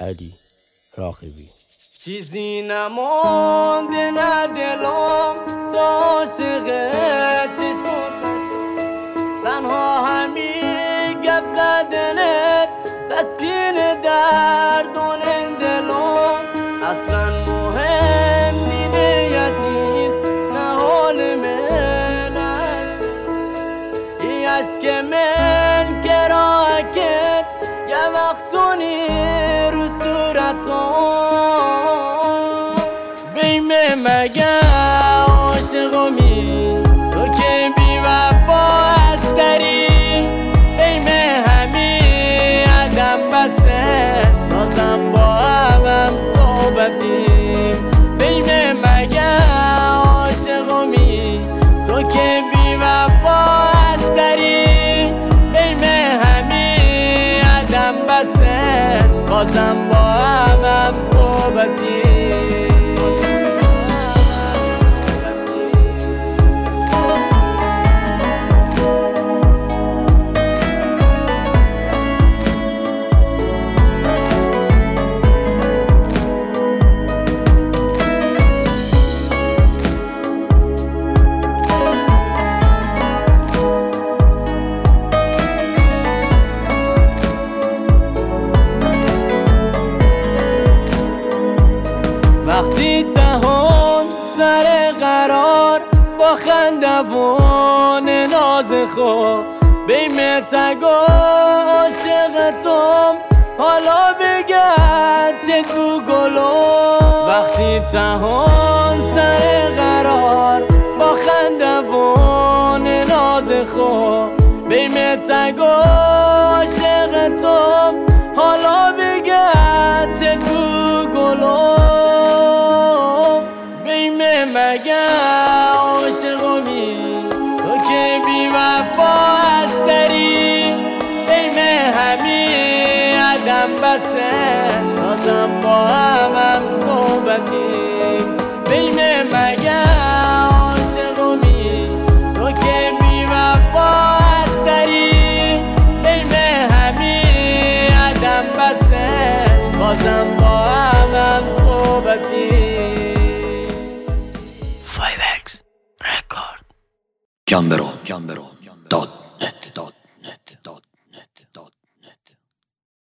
علی راغبی. چیزی نمانده نه دلم تا عاشق چشمت نشد، تنها همین گپ زدنت تسکین دردان دلم. اصلا مهم نینه عزیز نه حال من ای عشق من که راه کرد یه وقتونی رو صورتم. بیمه مگه عاشقمی تو که بی وفا هستری، بیمه همین عدم بسه بازم با هم صحبتیم. بیمه مگه عاشقمی تو که بی وفا هستری، بیمه همین عدم بسه بازم با هم صحبتیم. وقتی تهان سر قرار با خندوان ناز خود بیمه تگا عاشقتم حالا بگرد چه تو گلو. وقتی تهان سر قرار با خندوان ناز خود بیمه تگا عاشقتم حالا بگرد چه تو گلو. مگه عاشقمی تو که بی وفا هستری، بیمه همین عدم بسه بازم با هم صحبتیم. بیمه مگه عاشقمی تو که بی وفا هستری، بیمه همین عدم بسه بازم با هم صحبتیم. Record. Can Bero.